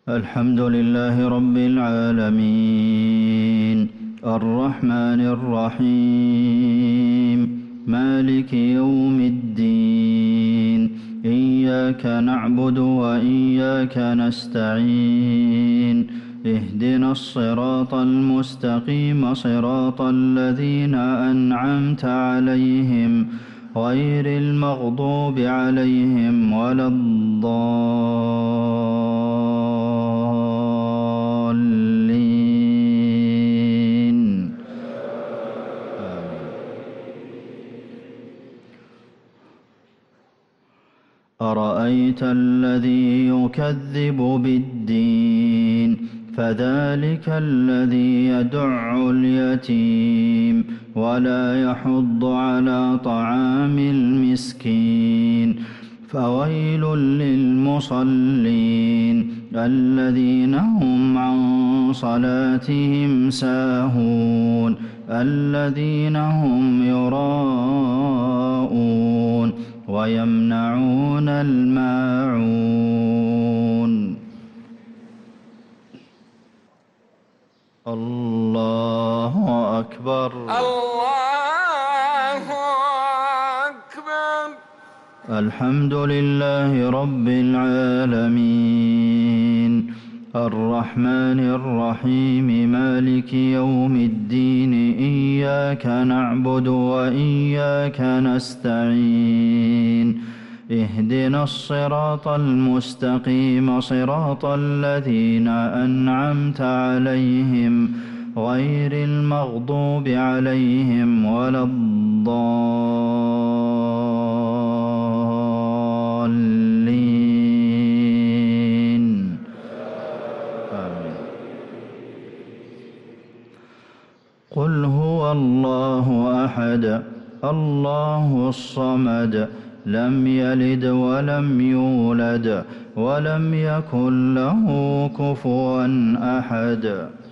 الحمد لله رب العالمين الرحمن الرحيم مالك يوم الدين إياك نعبد وإياك نستعين اهدنا الصراط المستقيم صراط الذين أنعمت عليهم غير المغضوب عليهم ولا الضالين. أرأيت الذي يكذب بالدين فذلك الذي يدع اليتيم ولا يحض على طعام المسكين فويل للمصلين الذين هم عن صلاتهم ساهون الذين هم يراءون ويمنعون الماعون. الله أكبر. الله أكبر. الحمد لله رب العالمين الرحمن الرحيم مالك يوم الدين إياك نعبد وإياك نستعين اهدنا الصراط المستقيم صراط الذين أنعمت عليهم غير المغضوب عليهم ولا الضالين. آمين. قل هو الله أحد الله الصمد لم يلد ولم يولد ولم يكن له كفوا أحد.